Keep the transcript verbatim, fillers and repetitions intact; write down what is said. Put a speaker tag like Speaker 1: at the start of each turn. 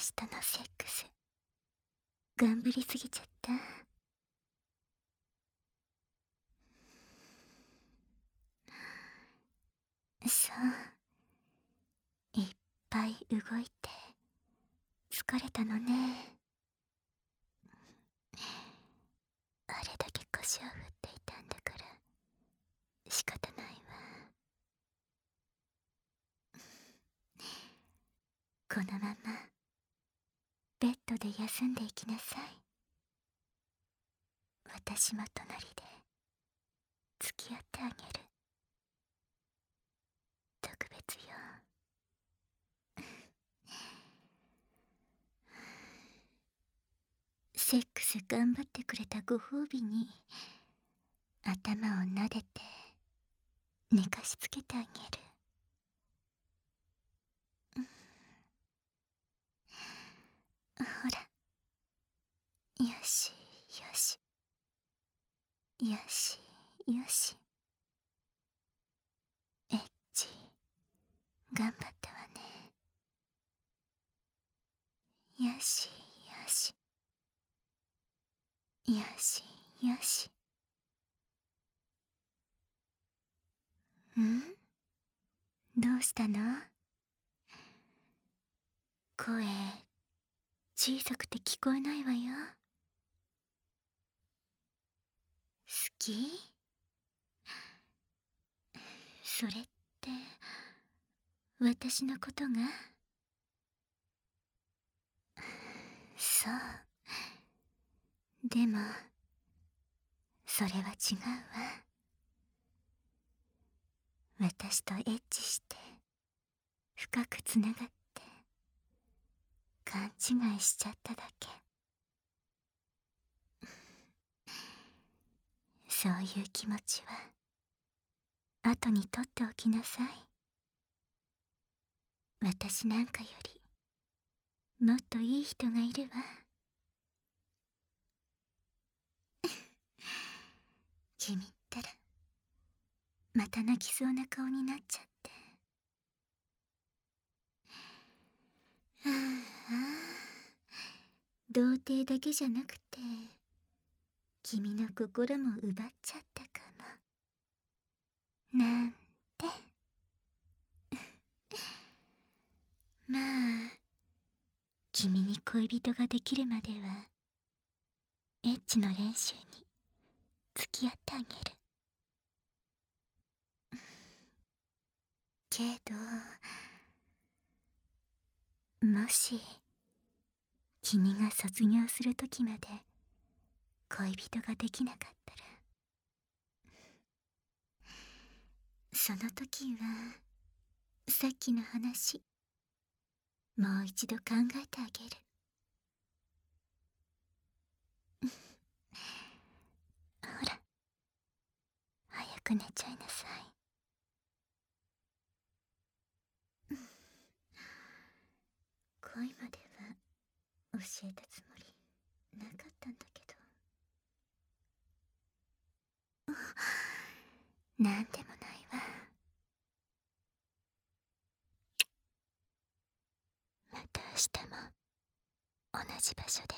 Speaker 1: 私とのセックス頑張りすぎちゃった。そういっぱい動いて疲れたのね。あれだけ腰を振っていたんだから仕方ないわ。このままベッドで休んでいきなさい。私も隣で付き合ってあげる。特別よ。セックス頑張ってくれたご褒美に頭を撫でて寝かしつけてあげる。ほら、よしよしよしよし。エッチ頑張ったわね。よしよしよしよし。ん？どうしたの？声小さくて聞こえないわよ。好き？それって私のことが？そう。でもそれは違うわ。私とエッチして深くつながって勘違いしちゃっただけ。そういう気持ちは後に取っておきなさい。私なんかよりもっといい人がいるわ。君ったらまた泣きそうな顔になっちゃって。ああ、童貞だけじゃなくて君の心も奪っちゃったかもなんて。まあ君に恋人ができるまではエッチの練習に付き合ってあげる。けどもし君が卒業する時まで恋人ができなかったら、その時はさっきの話もう一度考えてあげる。ほら早く寝ちゃいなさい。恋までは教えたつもりなかったんだけど。なんでもないわ。また明日も同じ場所で